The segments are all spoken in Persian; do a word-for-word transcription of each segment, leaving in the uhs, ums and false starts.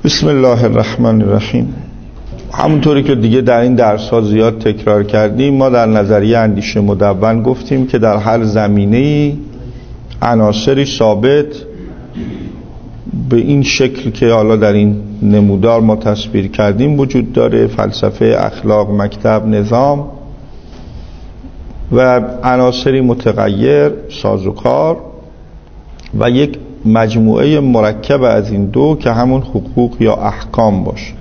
بسم الله الرحمن الرحیم. همونطوری که دیگه در این درس‌ها زیاد تکرار کردیم، ما در نظریه اندیشه مدون گفتیم که در هر زمینه‌ای عناصری ثابت به این شکل که حالا در این نمودار ما تصویر کردیم وجود داره: فلسفه، اخلاق، مکتب، نظام و عناصری متغیر، سازوکار و یک مجموعه مرکب از این دو که همون حقوق یا احکام باشه.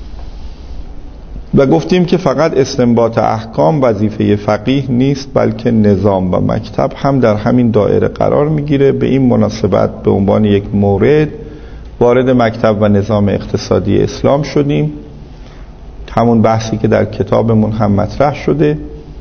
و گفتیم که فقط استنباط احکام وظیفه فقیه نیست، بلکه نظام و مکتب هم در همین دایره قرار میگیره. به این مناسبت به عنوان یک مورد وارد مکتب و نظام اقتصادی اسلام شدیم، همون بحثی که در کتابمون هم مطرح شده،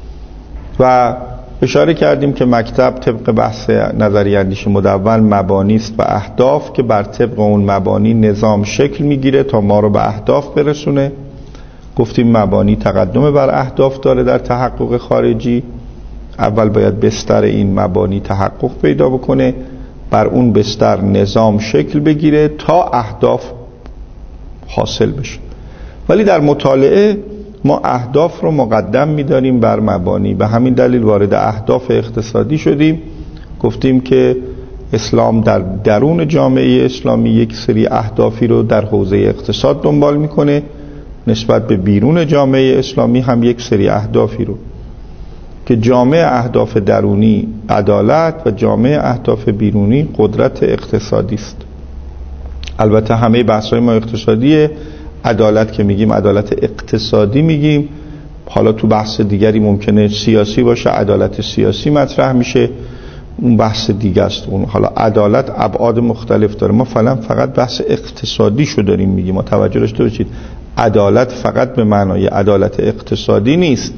و اشاره کردیم که مکتب طبق بحث نظریه اندیشه مدون مبانی است و اهداف که بر طبق اون مبانی نظام شکل میگیره تا ما رو به اهداف برسونه. گفتیم مبانی تقدم بر اهداف داره در تحقق خارجی. اول باید بستر این مبانی تحقق پیدا بکنه، بر اون بستر نظام شکل بگیره تا اهداف حاصل بشه. ولی در مطالعه ما اهداف رو مقدم می‌داریم بر مبانی. به همین دلیل وارد اهداف اقتصادی شدیم. گفتیم که اسلام در درون جامعه اسلامی یک سری اهدافی رو در حوزه اقتصاد دنبال میکنه، نسبت به بیرون جامعه اسلامی هم یک سری اهدافی رو که جامعه اهداف درونی عدالت و جامعه اهداف بیرونی قدرت اقتصادی است. البته همه بحث‌های ما اقتصادیه. عدالت که میگیم عدالت اقتصادی میگیم، حالا تو بحث دیگری ممکنه سیاسی باشه، عدالت سیاسی مطرح میشه، اون بحث دیگه است. اون حالا عدالت ابعاد مختلف داره. ما فعلا فقط بحث اقتصادی شو داریم میگیم. ما توجه داشته باشید عدالت فقط به معنای عدالت اقتصادی نیست.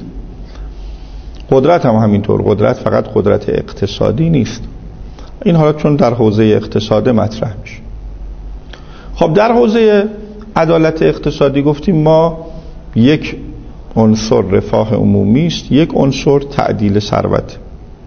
قدرت هم همینطور، قدرت فقط قدرت اقتصادی نیست. این حالا چون در حوزه اقتصاد مطرح میشه. خب در حوزه عدالت اقتصادی گفتیم ما یک عنصر رفاه عمومی است، یک عنصر تعدیل ثروت.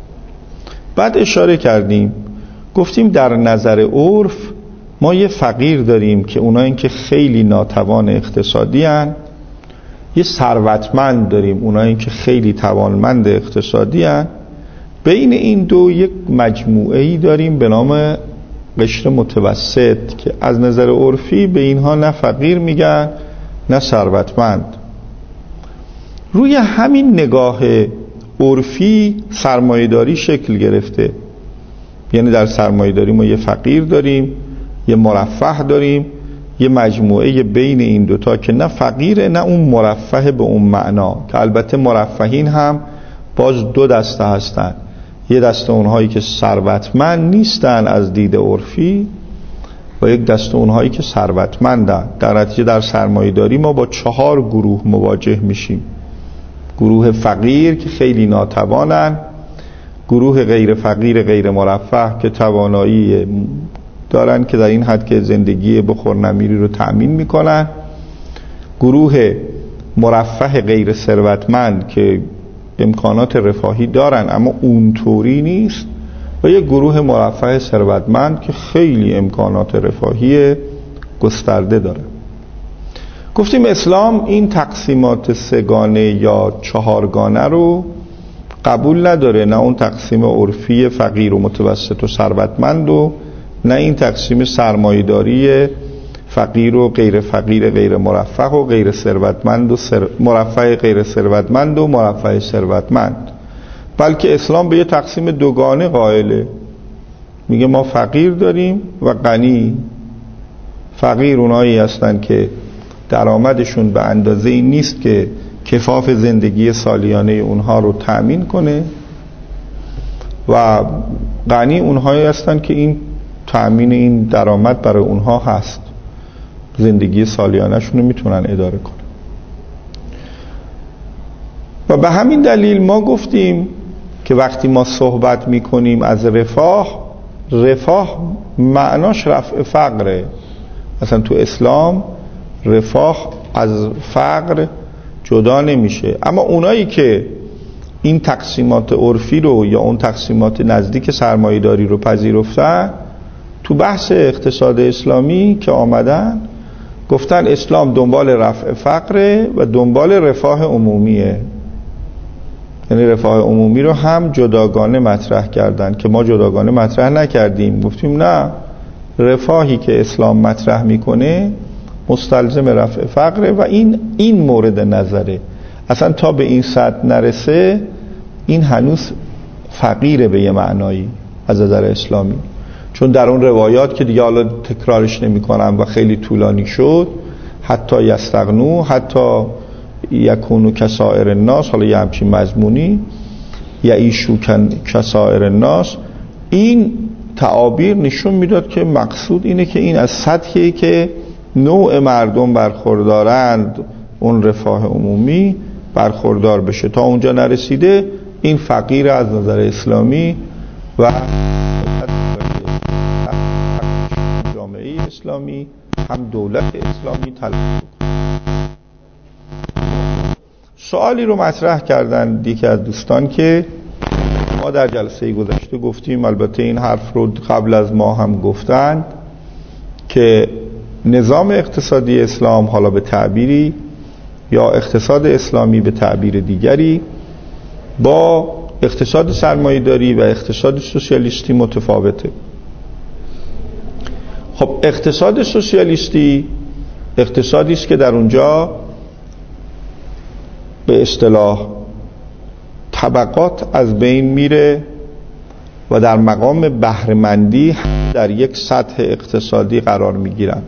بعد اشاره کردیم گفتیم در نظر عرف ما یه فقیر داریم که اونایی که خیلی ناتوان اقتصادی هن، یه ثروتمند داریم اونایی که خیلی توانمند اقتصادی هن. بین این دو یک مجموعه‌ای داریم به نام قشر متوسط که از نظر عرفی به اینها نه فقیر میگن نه ثروتمند. روی همین نگاه عرفی سرمایه‌داری شکل گرفته. یعنی در سرمایه‌داری ما یه فقیر داریم، یه مرفه داریم، یه مجموعه بین این دوتا که نه فقیره نه اون مرفه به اون معنا، که البته مرفهین هم باز دو دسته هستن. یه دسته اونهایی که ثروتمند نیستن از دید عرفی و یک دسته اونهایی که ثروتمندن. در نتیجه در سرمایه‌داری ما با چهار گروه مواجه میشیم: گروه فقیر که خیلی ناتوانن، گروه غیر فقیر غیر مرفه که توانایی دارن که در این حد که زندگی بخور نمیری رو تأمین میکنن، گروه مرفه غیر ثروتمند که امکانات رفاهی دارن اما اونطوری نیست، و یک گروه مرفه ثروتمند که خیلی امکانات رفاهی گسترده داره. گفتیم اسلام این تقسیمات سگانه یا چهارگانه رو قبول نداره، نه اون تقسیم عرفی فقیر و متوسط و ثروتمند و نه این تقسیم سرمایه‌داری فقیر و غیر فقیر غیر مرفه و غیر ثروتمند و سر... مرفه غیر ثروتمند و مرفه ثروتمند، بلکه اسلام به یه تقسیم دوگانه قائله. میگه ما فقیر داریم و غنی. فقیر اونایی هستن که درآمدشون به اندازه این نیست که کفاف زندگی سالیانه اونها رو تأمین کنه، و غنی اونهایی هستن که این تأمین این درآمد برای اونها هست، زندگی سالیانه‌شون رو میتونن اداره کنن. و به همین دلیل ما گفتیم که وقتی ما صحبت میکنیم از رفاه، رفاه معناش رفع فقره. مثلا تو اسلام رفاه از فقر جدا نمیشه. اما اونایی که این تقسیمات عرفی رو یا اون تقسیمات نزدیک سرمایه‌داری رو پذیرفتن، تو بحث اقتصاد اسلامی که آمدن گفتن اسلام دنبال رفع فقره و دنبال رفاه عمومیه. یعنی رفاه عمومی رو هم جداگانه مطرح کردن که ما جداگانه مطرح نکردیم. گفتیم نه، رفاهی که اسلام مطرح میکنه مستلزم رفع فقره و این این مورد نظره. اصلا تا به این سطح نرسه این هنوز فقیره به یه معنایی از نظر اسلامی، چون در اون روایات که دیگه حالا تکرارش نمی کنم و خیلی طولانی شد، حتی یستغنو، حتی یکونو کسائر الناس، حالا یه همچین مضمونی، یعیشو کسائر الناس، این تعابیر نشون میداد که مقصود اینه که این از سطحی که نوع مردم برخوردارند اون رفاه عمومی برخوردار بشه. تا اونجا نرسیده این فقیر از نظر اسلامی و جامعه اسلامی هم دولت اسلامی تلقی. سوالی رو مطرح کردن یکی از دوستان که ما در جلسه گذشته گفتیم، البته این حرف رو قبل از ما هم گفتند، که نظام اقتصادی اسلام، حالا به تعبیری یا اقتصاد اسلامی به تعبیر دیگری، با اقتصاد سرمایه‌داری و اقتصاد سوسیالیستی متفاوته. خب اقتصاد سوسیالیستی اقتصادی است که در اونجا به اصطلاح طبقات از بین میره و در مقام بهره‌مندی در یک سطح اقتصادی قرار میگیرن.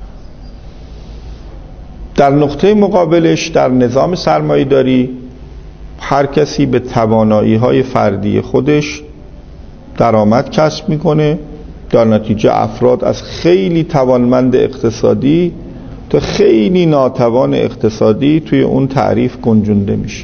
در نقطه مقابلش در نظام سرمایه‌داری هر کسی به توانایی‌های فردی خودش درآمد کسب میکنه، در نتیجه افراد از خیلی توانمند اقتصادی تا خیلی ناتوان اقتصادی توی اون تعریف گنجونده میشه.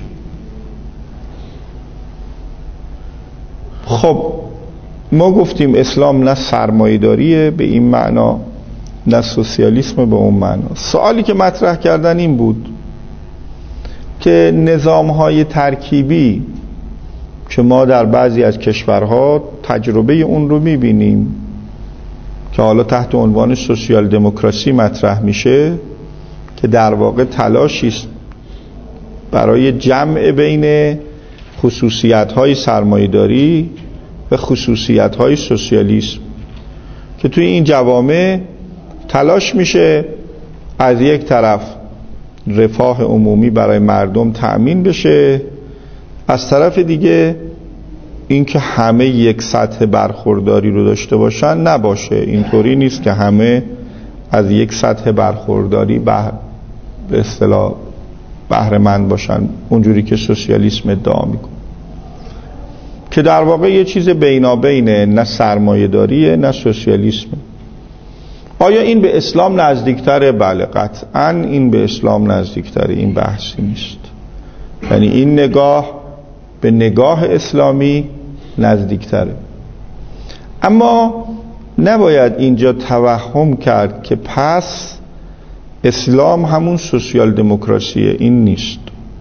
خب ما گفتیم اسلام نه سرمایه‌داریه به این معنا، نه سوسیالیسم به اون معنا. سوالی که مطرح کردن این بود که نظام‌های ترکیبی که ما در بعضی از کشورها تجربه اون رو می‌بینیم که حالا تحت عنوان سوسیال دموکراسی مطرح میشه، که در واقع تلاشی است برای جمع بین خصوصیت‌های سرمایه‌داری و خصوصیت‌های سوسیالیسم، که توی این جوامع تلاش میشه از یک طرف رفاه عمومی برای مردم تأمین بشه، از طرف دیگه اینکه همه یک سطح برخورداری رو داشته باشن نباشه. اینطوری نیست که همه از یک سطح برخورداری به اصطلاح بهره مند باشن اونجوری که سوسیالیسم ادعا میکنه، که در واقع یه چیز بینابینه، نه سرمایه‌داریه نه سوسیالیسم. آیا این به اسلام نزدیکتره؟ بله قطعاً این به اسلام نزدیکتره، این بحثی نیست. یعنی این نگاه به نگاه اسلامی نزدیکتره. اما نباید اینجا توهم کرد که پس اسلام همون سوسیال دموکراسیه. این نیست.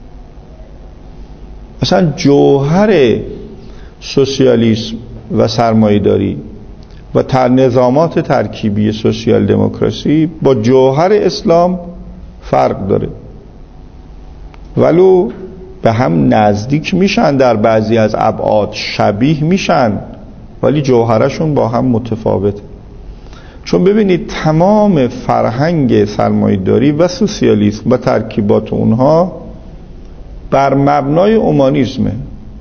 اصلا جوهر سوسیالیسم و سرمایه‌داری و تر نظامات ترکیبی سوسیال دموکراسی با جوهر اسلام فرق داره، ولو به هم نزدیک میشن، در بعضی از ابعاد شبیه میشن، ولی جوهرشون با هم متفاوته. چون ببینید تمام فرهنگ سرمایه‌داری و سوسیالیسم و ترکیبات اونها بر مبنای اومانیسمه.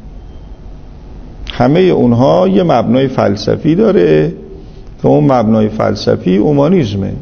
همه اونها یه مبنای فلسفی داره که اون مبنای فلسفی اومانیسمه،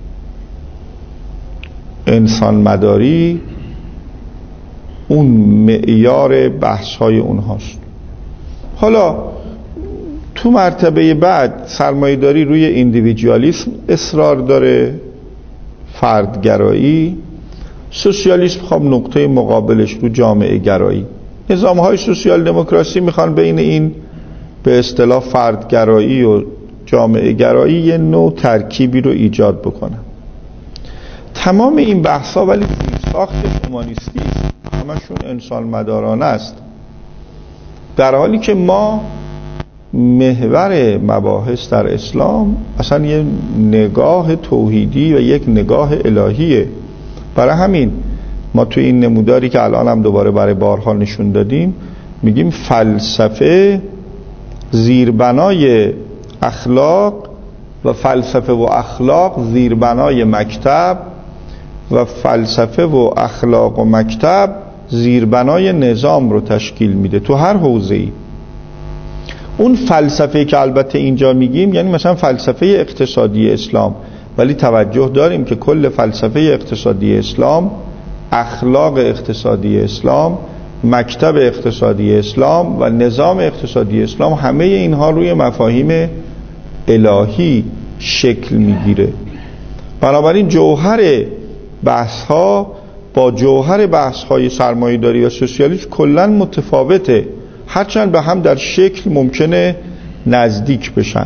انسان مداری اون معیار بحث های اونهاست. حالا تو مرتبه بعد سرمایه‌داری روی ایندیویدوالیسم اصرار داره، فردگرایی. سوسیالیسم خب نقطه مقابلش رو جامعه گرایی. نظام‌های سوسیال دموکراسی میخوان بین این به اصطلاح فردگرایی و جامعه گرایی یه نوع ترکیبی رو ایجاد بکنن. تمام این بحثا ولی ساختش اومانیستی است، همشون انسان مدارانه است، در حالی که ما محور مباحث در اسلام اصلا یه نگاه توحیدی و یک نگاه الهیه. برای همین ما توی این نموداری که الان هم دوباره برای بارها نشون دادیم میگیم فلسفه زیربنای اخلاق و فلسفه و اخلاق زیربنای مکتب و فلسفه و اخلاق و مکتب زیربنای نظام رو تشکیل میده تو هر حوزه‌ای. اون فلسفه که البته اینجا میگیم یعنی مثلا فلسفه اقتصادی اسلام، ولی توجه داریم که کل فلسفه اقتصادی اسلام، اخلاق اقتصادی اسلام، مکتب اقتصادی اسلام و نظام اقتصادی اسلام همه اینها روی مفاهیم الهی شکل میگیره. بنابراین جوهر بحث ها با جوهر بحث های سرمایه‌داری و سوسیالیسم کلاً متفاوته، هرچند به هم در شکل ممکنه نزدیک بشن.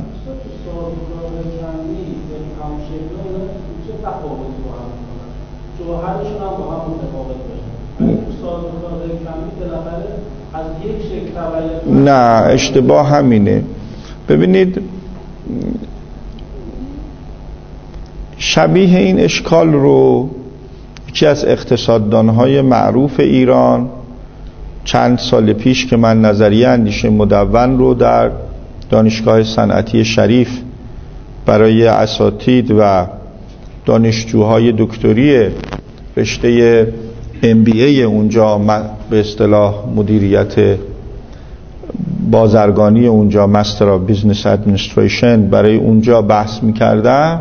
نه اشتباه همینه. ببینید شبیه این اشکال رو یکی از اقتصاددانهای معروف ایران چند سال پیش که من نظریه اندیشه مدون رو در دانشگاه صنعتی شریف برای اساتید و دانشجوهای دکتری رشته ام بی ای اونجا به اصطلاح مدیریت بازرگانی اونجا مستر آف بیزنس ادمنستریشن برای اونجا بحث می‌کردم،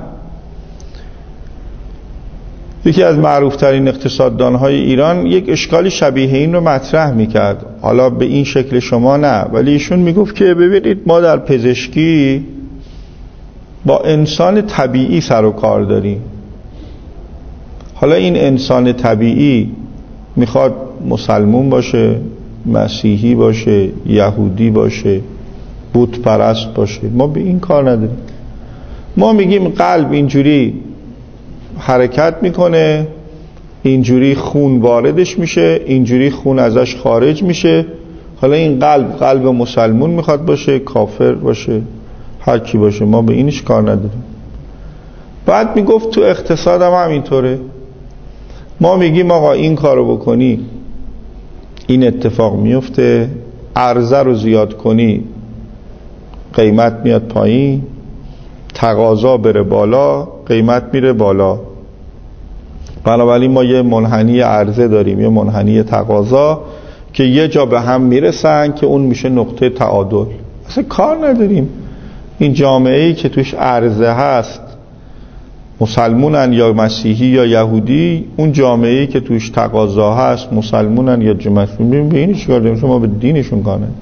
یکی از معروفترین اقتصاددانهای ایران یک اشکالی شبیه این رو مطرح میکرد، حالا به این شکل شما نه، ولی ایشون میگفت که ببینید ما در پزشکی با انسان طبیعی سر و کار داریم. حالا این انسان طبیعی میخواد مسلمون باشه، مسیحی باشه، یهودی باشه، بت پرست باشه، ما به این کار نداریم. ما میگیم قلب اینجوری حرکت میکنه، اینجوری خون واردش میشه، اینجوری خون ازش خارج میشه. حالا این قلب قلب مسلمون میخواد باشه، کافر باشه، هر کی باشه، ما به اینش کار نداریم. بعد میگفت تو اقتصاد هم همینطوره، ما میگیم آقا این کارو بکنی این اتفاق میفته، عرضه رو زیاد کنی قیمت میاد پایین، تقاضا بره بالا قیمت میره بالا. بنابراین ما یه منحنی عرضه داریم، یه منحنی تقاضا که یه جا به هم میرسن که اون میشه نقطه تعادل. اصلا کار نداریم این جامعه‌ای که توش عرضه هست مسلمونن یا مسیحی یا یهودی، اون جامعه‌ای که توش تقاضا هست مسلمونن یا مسیحی، به این چیکار داریم؟ شما به دینشون کار نداریم.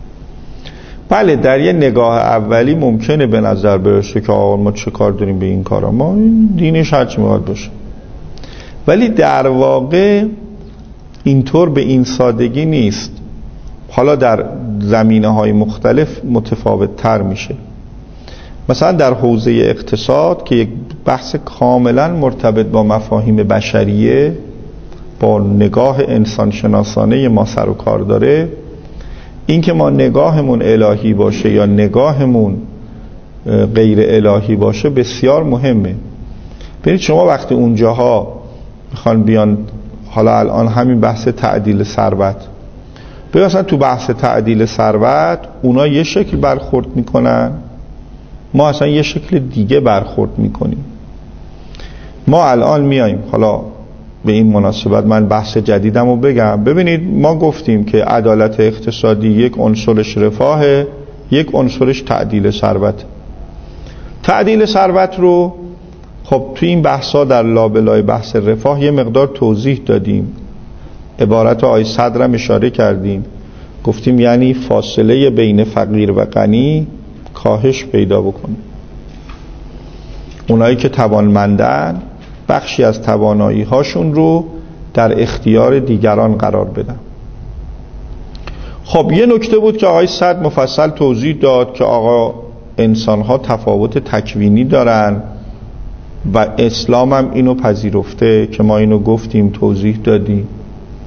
بله در یه نگاه اولی ممکنه به نظر برسه که آقا ما چه کار داریم به این کارا، ما دینش هرچی میخواد باشه، ولی در واقع اینطور به این سادگی نیست. حالا در زمینه‌های مختلف متفاوت تر میشه. مثلا در حوزه اقتصاد که یک بحث کاملا مرتبط با مفاهیم بشریه، با نگاه انسان شناسانه ما سر و کار داره، این که ما نگاهمون الهی باشه یا نگاهمون غیر الهی باشه بسیار مهمه. ببینید شما وقتی اونجاها میخوان بیان، حالا الان همین بحث تعدیل ثروت، ببین اصلا تو بحث تعدیل ثروت اونا یه شکل برخورد میکنن، ما اصلا یه شکل دیگه برخورد میکنیم. ما الان میایم، حالا به این مناسبت من بحث جدیدم رو بگم. ببینید ما گفتیم که عدالت اقتصادی یک عنصرش رفاهه، یک عنصرش تعدیل ثروت. تعدیل ثروت رو خب تو این بحثا در لابلای بحث رفاه یه مقدار توضیح دادیم، عبارت آقای صدرم اشاره کردیم، گفتیم یعنی فاصله بین فقیر و غنی کاهش پیدا بکنه. اونایی که توانمندن بخشی از توانایی هاشون رو در اختیار دیگران قرار بدن. خب یه نکته بود که آقای صدر مفصل توضیح داد که آقا انسان ها تفاوت تکوینی دارن و اسلام هم اینو پذیرفته که ما اینو گفتیم توضیح دادیم،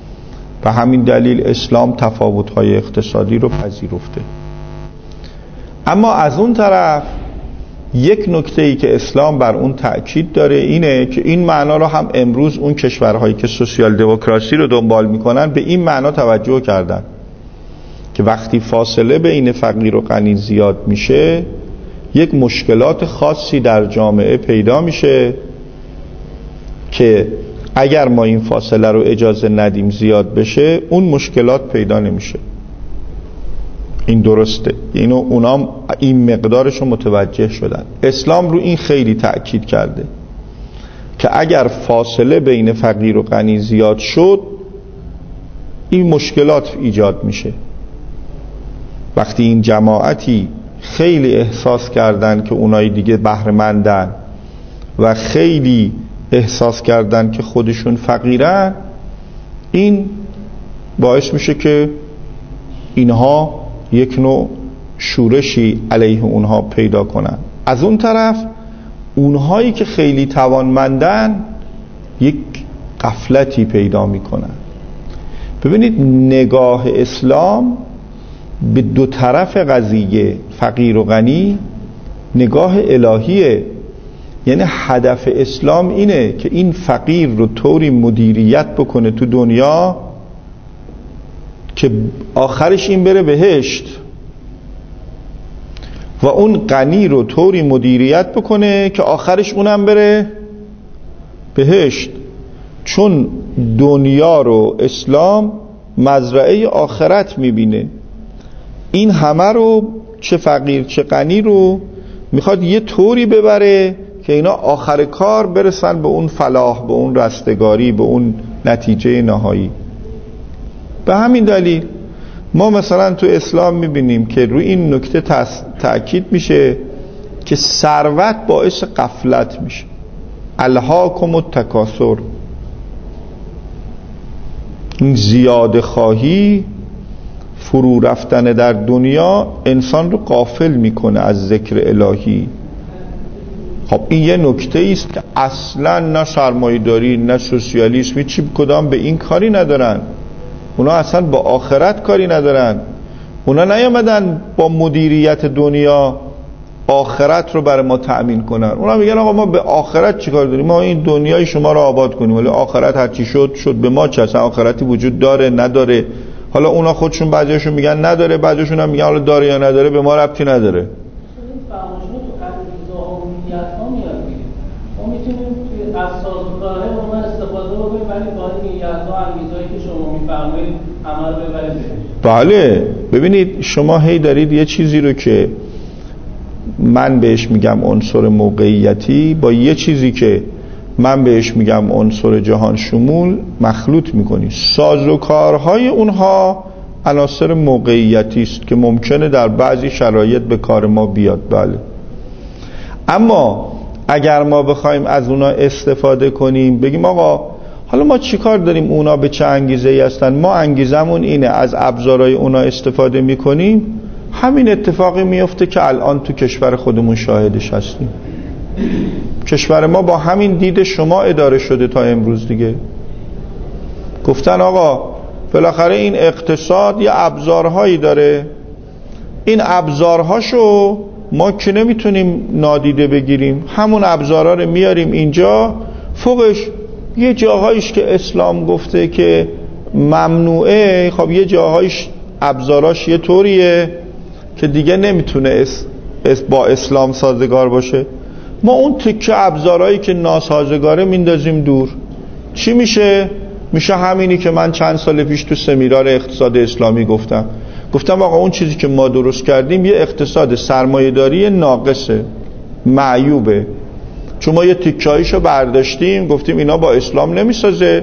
و همین دلیل اسلام تفاوت های اقتصادی رو پذیرفته. اما از اون طرف یک نکته‌ای که اسلام بر اون تأکید داره اینه که این معنا رو هم امروز اون کشورهایی که سوسیال دموکراسی رو دنبال میکنن به این معنا توجه کردن که وقتی فاصله بین فقیر و غنی زیاد میشه یک مشکلات خاصی در جامعه پیدا میشه که اگر ما این فاصله رو اجازه ندیم زیاد بشه اون مشکلات پیدا نمیشه. این درسته، اینو اونام این مقدارش رو متوجه شدن. اسلام رو این خیلی تأکید کرده که اگر فاصله بین فقیر و غنی زیاد شد این مشکلات ایجاد میشه. وقتی این جماعتی خیلی احساس کردن که اونای دیگه بهره‌مندن و خیلی احساس کردن که خودشون فقیرن، این باعث میشه که اینها یک نوع شورشی علیه اونها پیدا کنن. از اون طرف اونهایی که خیلی توانمندن یک غفلتی پیدا میکنن. ببینید نگاه اسلام به دو طرف قضیه فقیر و غنی نگاه الهیه. یعنی هدف اسلام اینه که این فقیر رو طوری مدیریت بکنه تو دنیا که آخرش این بره بهشت و اون غنی رو طوری مدیریت بکنه که آخرش اونم بره بهشت. چون دنیا رو اسلام مزرعه آخرت میبینه. این همه رو چه فقیر چه غنی رو میخواد یه طوری ببره که اینا آخر کار برسن به اون فلاح، به اون رستگاری، به اون نتیجه نهایی. به همین دلیل ما مثلا تو اسلام میبینیم که روی این نکته تأکید میشه که ثروت باعث غفلت میشه. الهاکم التکاثر، این زیاده خواهی، فرو رفتن در دنیا انسان رو غافل میکنه از ذکر الهی. خب این یه نکته است که اصلا نه سرمایه‌داری نه سوسیالیسم چی کدام به این کاری ندارن. اونا اصلا با آخرت کاری ندارن. اونا نیامدن با مدیریت دنیا آخرت رو برای ما تأمین کنن. اونا میگن آقا ما به آخرت چیکار داریم؟ ما این دنیای شما رو آباد کنیم، ولی آخرت هر چی شد شد، به ما چه؟ اصلا آخرتی وجود داره نداره؟ حالا اونا خودشون بعضیاشون میگن نداره، بعضیاشون هم میگن حالا داره یا نداره به ما ربطی نداره. از سازوکاره ما استفاده بکنیم ولی با این نیت‌ها انگیزه‌ای که شما می‌فرمایید عمل ببرید. بله ببینید شما هی دارید یه چیزی رو که من بهش میگم عنصر موقعیتی با یه چیزی که من بهش میگم عنصر جهان شمول مخلوط میکنید. سازوکارهای اونها عناصر موقعیتی است که ممکنه در بعضی شرایط به کار ما بیاد. بله، اما اگر ما بخوایم از اونا استفاده کنیم بگیم آقا حالا ما چیکار داریم، اونا به چه انگیزه‌ای هستن، ما انگیزمون اینه، از ابزارهای اونا استفاده میکنیم، همین اتفاقی میفته که الان تو کشور خودمون شاهدش هستیم. کشور ما با همین دید شما اداره شده تا امروز دیگه. گفتن آقا بالاخره این اقتصاد یه ابزارهایی داره، این ابزارهاشو ما که نمیتونیم نادیده بگیریم، همون ابزارها رو میاریم اینجا، فوقش یه جاهایش که اسلام گفته که ممنوعه، خب یه جاهایش ابزاراش یه طوریه که دیگه نمیتونه اس... اس... با اسلام سازگار باشه. ما اون تکه ابزارهایی که ناسازگاره میندازیم دور. چی میشه؟ میشه همینی که من چند سال پیش تو سمینار اقتصاد اسلامی گفتم. گفتم آقا اون چیزی که ما درست کردیم یه اقتصاد سرمایه‌داری ناقصه، معیوبه، چون ما یه تیکه‌ایشو برداشتیم گفتیم اینا با اسلام نمیسازه.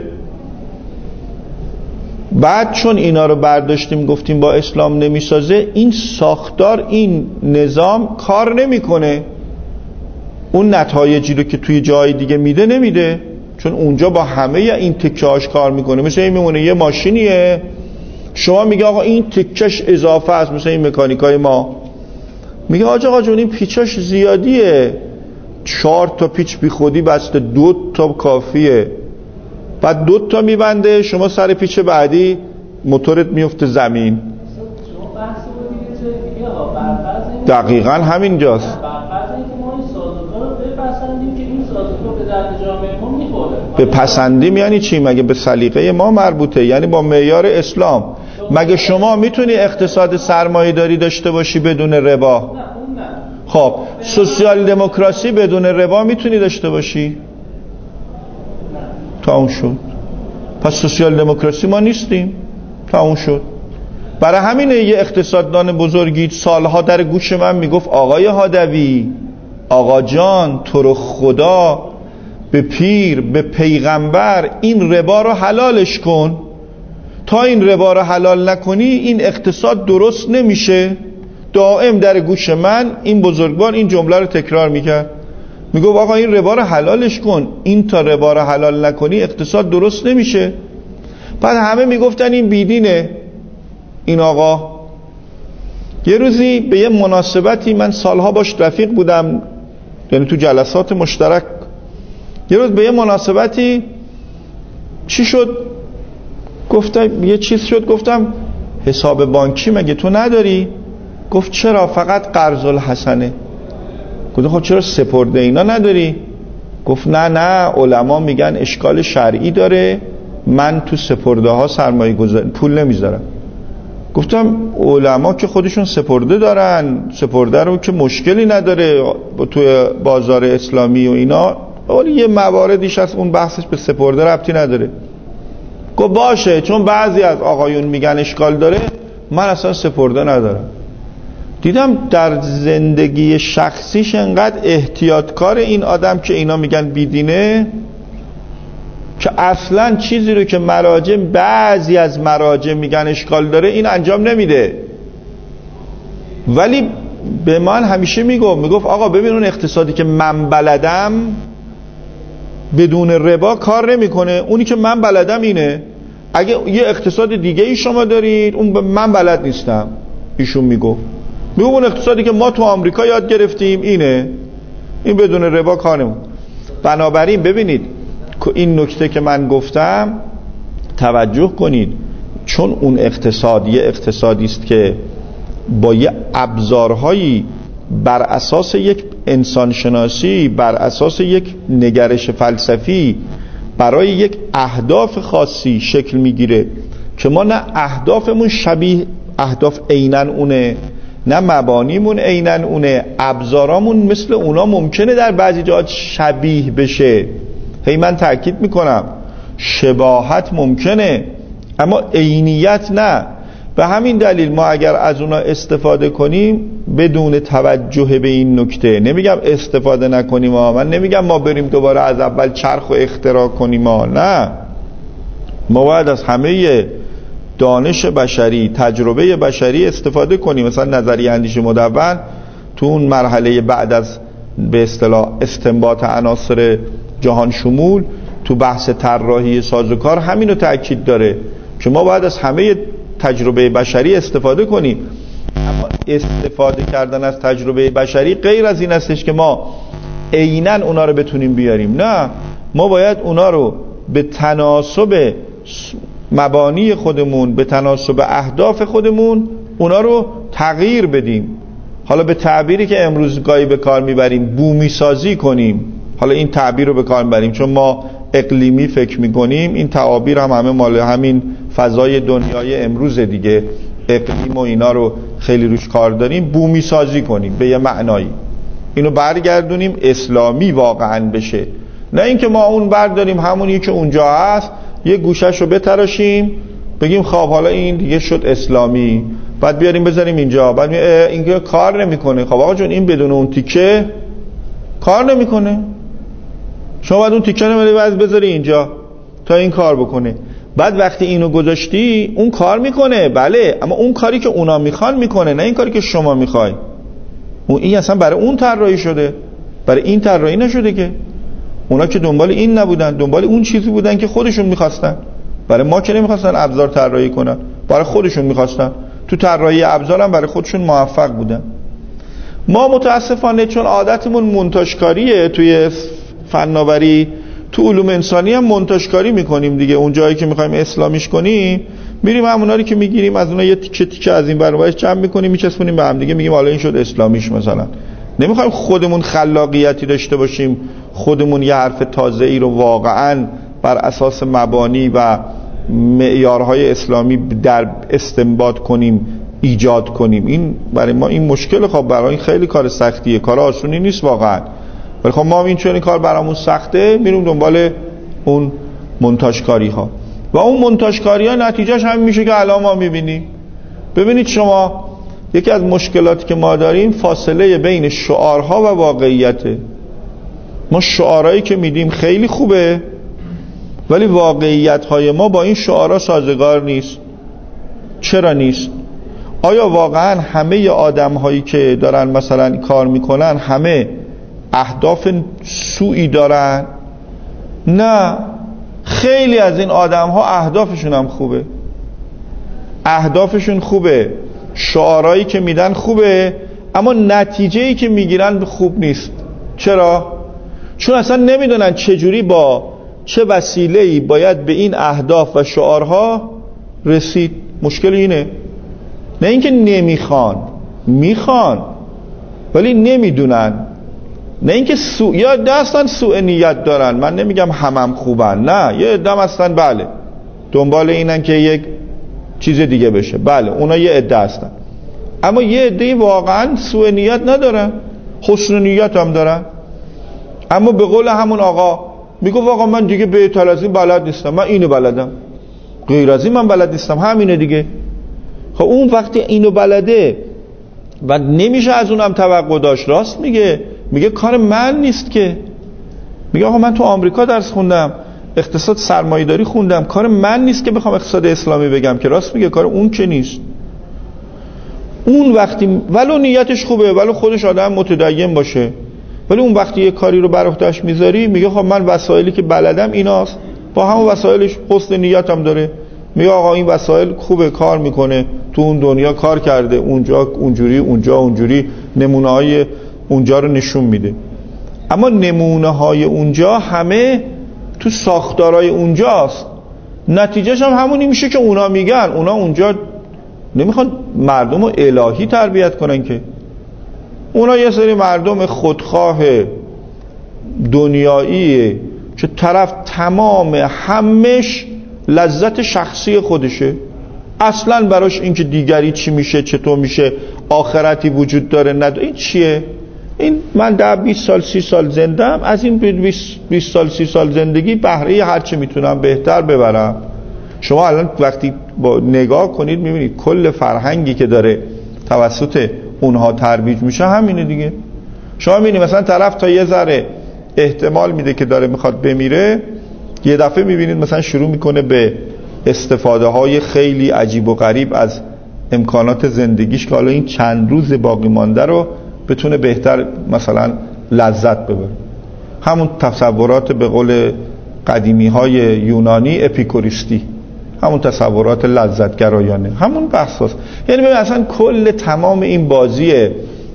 بعد چون اینا رو برداشتیم گفتیم با اسلام نمیسازه، این ساختار، این نظام کار نمیکنه، اون نتایجی رو که توی جای دیگه میده نمیده، چون اونجا با همه این تکه‌هاش کار میکنه. مثل این میمونه یه ماشینیه، شما میگه آقا این تکش اضافه است، مثل این مکانیکای ما میگه آقا آقا جون این پیچاش زیادیه، چهار تا پیچ بی خودی بسته، دو تا کافیه، بعد دو تا میبنده، شما سر پیچ بعدی موتورت میفته زمین. شما بحث رو دیگه چه دیگه ها برفرض این دقیقاً همین جاست. بر فرض اینکه ما این سازوکار رو بپسندیم که این سازوکار به درد جامعه ما میخوره. بپسندیم یعنی چی؟ مگه به سلیقه ما مربوطه؟ یعنی با معیار اسلام. مگه شما میتونی اقتصاد سرمایه‌داری داشته باشی بدون ربا؟ نه اون نه. خب سوسیال دموکراسی بدون ربا میتونی داشته باشی؟ نه. تا اون شد. پس سوسیال دموکراسی ما نیستیم. تا اون شد. برای همینه یه اقتصاددان بزرگی سالها در گوش من میگفت آقای هادوی، آقا جان، تو رو خدا به پیر، به پیغمبر این ربا رو حلالش کن. تا این ربا رو حلال نکنی این اقتصاد درست نمیشه. دائم در گوش من این بزرگوار این جمله رو تکرار میکرد، میگفت آقا این ربا رو حلالش کن، این تا ربا رو حلال نکنی اقتصاد درست نمیشه. بعد همه میگفتن این بیدینه این آقا. یه روزی به یه مناسبتی من سالها باش رفیق بودم، یعنی تو جلسات مشترک، یه روز به یه مناسبتی چی شد؟ گفتم یه چیز شد، گفتم حساب بانکی مگه تو نداری؟ گفت چرا؟ فقط قرض الحسنه. گفتم خب چرا سپرده اینا نداری؟ گفت نه نه علما میگن اشکال شرعی داره، من تو سپرده ها سرمایه گذاری پول نمیذارم. گفتم علما که خودشون سپرده دارن، سپرده رو که مشکلی نداره تو بازار اسلامی و اینا، ولی یه مواردیش هست اون بحثش به سپرده ربطی نداره. گفت باشه، چون بعضی از آقایون میگن اشکال داره، من اصلا سپرده ندارم. دیدم در زندگی شخصیش انقدر احتیاطکار این آدم که اینا میگن بیدینه، که اصلا چیزی رو که مراجع، بعضی از مراجع میگن اشکال داره، این انجام نمیده. ولی به من همیشه میگفت میگفت آقا ببین اون اقتصادی که من بلدم بدون ربا کار نمیکنه، اونی که من بلدم اینه. اگه یه اقتصاد دیگه ای شما دارید اون من بلد نیستم. ایشون میگفت میگفت اون اقتصادی که ما تو آمریکا یاد گرفتیم اینه، این بدون ربا کار نمیکنه. بنابراین ببینید این نکته که من گفتم توجه کنید، چون اون اقتصاد یه اقتصادی است که با یه ابزارهایی بر اساس یک انسانشناسی، بر اساس یک نگرش فلسفی برای یک اهداف خاصی شکل میگیره که ما نه اهدافمون شبیه اهداف عیناً اونه، نه مبانیمون عیناً اونه، ابزارامون مثل اونا ممکنه در بعضی جاها شبیه بشه. هی من تأکید میکنم شباهت ممکنه اما عینیت نه. به همین دلیل ما اگر از اونا استفاده کنیم بدون توجه به این نکته، نمیگم استفاده نکنیم، من نمیگم ما بریم دوباره از اول چرخ و اختراع کنیم، نه، ما باید از همه دانش بشری، تجربه بشری استفاده کنیم. مثلا نظریه اندیشه مدون تو اون مرحله بعد از به اصطلاح استنباط عناصر جهان شمول تو بحث طراحی سازوکار همین رو تأکید داره که ما باید از همه تجربه بشری استفاده کنیم. اما استفاده کردن از تجربه بشری غیر از این استش که ما عیناً اونا رو بتونیم بیاریم، نه، ما باید اونا رو به تناسب مبانی خودمون، به تناسب اهداف خودمون اونا رو تغییر بدیم. حالا به تعبیری که امروز گاهی به کار میبریم بومی سازی کنیم، حالا این تعبیر رو به کار میبریم چون ما اقلیمی فکر میکنیم، این تعابیر هم همه مال همین فضای دنیای امروز دیگه، اقلیم و اینا رو خیلی روش کار داریم. بومی سازی کنیم به یه معنایی، اینو برگردونیم اسلامی واقعا بشه، نه اینکه ما اون برداریم همونی که اونجا هست یه گوشش رو بتراشیم بگیم خب حالا این دیگه شد اسلامی، بعد بیاریم بذاریم اینجا، بعد اینجا کار نمیکنه. خب آقا جون این بدون اون تیکه کار نمیکنه، شما باید اون تیکه رو بعد بذاری اینجا تا این کار بکنه. بعد وقتی اینو گذاشتی اون کار میکنه، بله، اما اون کاری که اونا میخوان میکنه، نه این کاری که شما میخوای. اون این اصلا برای اون طراحی شده، برای این طراحی نشده که. اونا که دنبال این نبودن، دنبال اون چیزی بودن که خودشون میخواستن. برای ما که نمیخواستن ابزار طراحی کنن، برای خودشون میخواستن. تو طراحی ابزار هم برای خودشون موفق بودن. ما متاسفانه چون عادتمون مونتاژکاریه توی فناوری، تو علوم انسانی هم مونتاژکاری میکنیم دیگه. اون جایی که میخوایم اسلامیش کنیم میریم همونا رو که میگیریم از اونها یه تیکه تیکه از این ور اونورش جمع میکنیم میچسبونیم به هم دیگه، میگیم حالا این شد اسلامیش مثلا. نمیخوایم خودمون خلاقیتی داشته باشیم، خودمون یه حرف تازه‌ای رو واقعاً بر اساس مبانی و معیارهای اسلامی در استنباط کنیم، ایجاد کنیم. این برای ما این مشکل، خب برای این خیلی کار سختیه، کار آسونی نیست واقعا. ولی خب ما این چون این کار برامون سخته میریم دنبال اون مونتاژکاری ها و اون مونتاژکاری ها نتیجهش همین میشه که الان ما میبینیم. ببینید شما، یکی از مشکلاتی که ما داریم فاصله بین شعارها و واقعیته. ما شعارهایی که میدیم خیلی خوبه ولی واقعیت‌های ما با این شعارها سازگار نیست. چرا نیست؟ آیا واقعا همه آدم‌هایی که دارن مثلا کار میکنن همه اهداف سوئی دارن؟ نه، خیلی از این آدم‌ها اهدافشون هم خوبه، اهدافشون خوبه، شعارهایی که میدن خوبه، اما نتیجه‌ای که میگیرن خوب نیست. چرا؟ چون اصلا نمیدونن چجوری با چه وسیله‌ای باید به این اهداف و شعارها رسید. مشکل اینه، نه اینکه نمیخوان، میخوان ولی نمیدونن، نه اینکه سو... یا دستان سوء نیت دارن. من نمیگم همم خوبن، نه، یه عده هستن بله دنبال اینن که یک چیز دیگه بشه، بله اونا یه عده هستن، اما یه عده واقعا سوء نیت ندارن، حسن نیت هم دارن. اما به قول همون آقا میگه واقعا من دیگه بهتر از این بلد نیستم، من اینو بلدم، غیر از این من بلد نیستم، همینه دیگه. خب اون وقتی اینو بلده و نمیشه از اونم توقع داشت، راست میگه، میگه کار من نیست که. میگه آقا من تو آمریکا درس خوندم، اقتصاد سرمایه‌داری خوندم، کار من نیست که بخوام اقتصاد اسلامی بگم که. راست میگه، کار اون که نیست. اون وقتی ولو نیتش خوبه، ولو خودش آدم متدین باشه، ولی اون وقتی یه کاری رو بر عهده‌اش میذاری میگه خب من وسایلی که بلدم ایناست، با همون وسایلش حسن نیت هم داره، میگه آقا این وسایل خوبه، کار میکنه، تو اون دنیا کار کرده، اونجا اونجوری، اونجا اونجوری، نمونه های اونجا رو نشون میده. اما نمونه های اونجا همه تو ساختارهای اونجاست، نتیجهش هم همونی میشه که اونا میگن. اونا اونجا نمیخوان مردم رو الهی تربیت کنن که، اونا یه سری مردم خودخواه دنیاییه که طرف تمام همش لذت شخصی خودشه، اصلا براش این که دیگری چی میشه، چطور میشه، آخرتی وجود داره نداره، این چیه؟ این من ده بیست سال سی سال زندم، از این بیست سال سی سال زندگی بهره هر چی میتونم بهتر ببرم. شما الان وقتی با نگاه کنید میبینید کل فرهنگی که داره توسط اونها ترویج میشه همینه دیگه. شما میبینید مثلا طرف تا یه ذره احتمال میده که داره میخواد بمیره، یه دفعه میبینید مثلا شروع میکنه به استفاده های خیلی عجیب و غریب از امکانات زندگیش که حالا این چند روز باقی مانده رو بتونه بهتر مثلا لذت ببره. همون تصورات به قول قدیمی های یونانی اپیکوریستی، همون تصورات لذتگرایانه، همون بحث هست. یعنی ببین اصلا کل تمام این بازی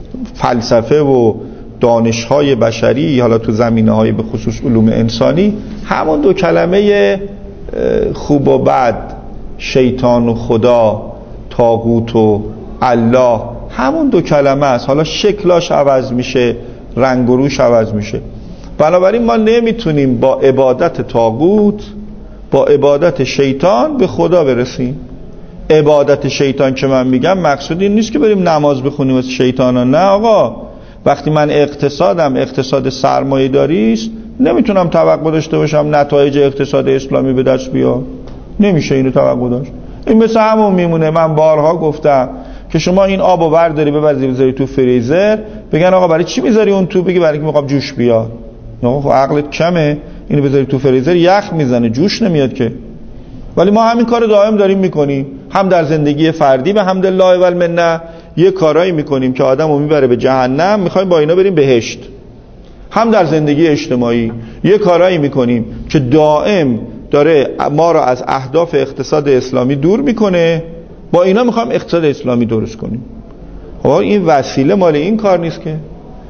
فلسفه و دانش‌های بشری حالا تو زمینه‌های به خصوص علوم انسانی همون دو کلمه خوب و بد، شیطان و خدا، طاغوت و الله، همون دو کلمه است. حالا شکلاش عوض میشه، رنگ و روش عوض میشه. بنابراین ما نمیتونیم با عبادت طاغوت، با عبادت شیطان به خدا برسیم. عبادت شیطان که من میگم مقصود این نیست که بریم نماز بخونیم واسه شیطانا، نه آقا. وقتی من اقتصادم اقتصاد سرمایه داری است، نمیتونم توقع داشته باشم نتایج اقتصاد اسلامی به دست بیاد، نمیشه اینو توقع داشت. این مثل همون میمونه، من بارها گفتم که شما این آبو برداری ببری بذاری تو فریزر، بگن آقا برای چی میذاری اون تو؟ بگی برای اینکه میخوام جوش بیاد. آقا عقلت کمه؟ اینو بذاری تو فریزر یخ میزنه، جوش نمیاد که. ولی ما همین کارو دائم داریم میکنیم، هم در زندگی فردی به حمدالله و المنه یه کارایی میکنیم که آدمو میبره به جهنم، میخوایم با اینا بریم بهشت. هم در زندگی اجتماعی یه کارایی میکنیم که دائم داره ما رو از اهداف اقتصاد اسلامی دور میکنه، با اینا میخوایم اقتصاد اسلامی درست کنیم. خب این وسیله مال این کار نیست که.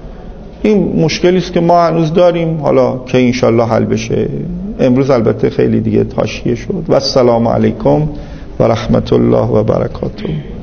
این مشکلی است که ما هنوز داریم، حالا که انشالله حل بشه. امروز البته خیلی دیگه حاشیه شد. و السلام علیکم و رحمت الله و برکاته.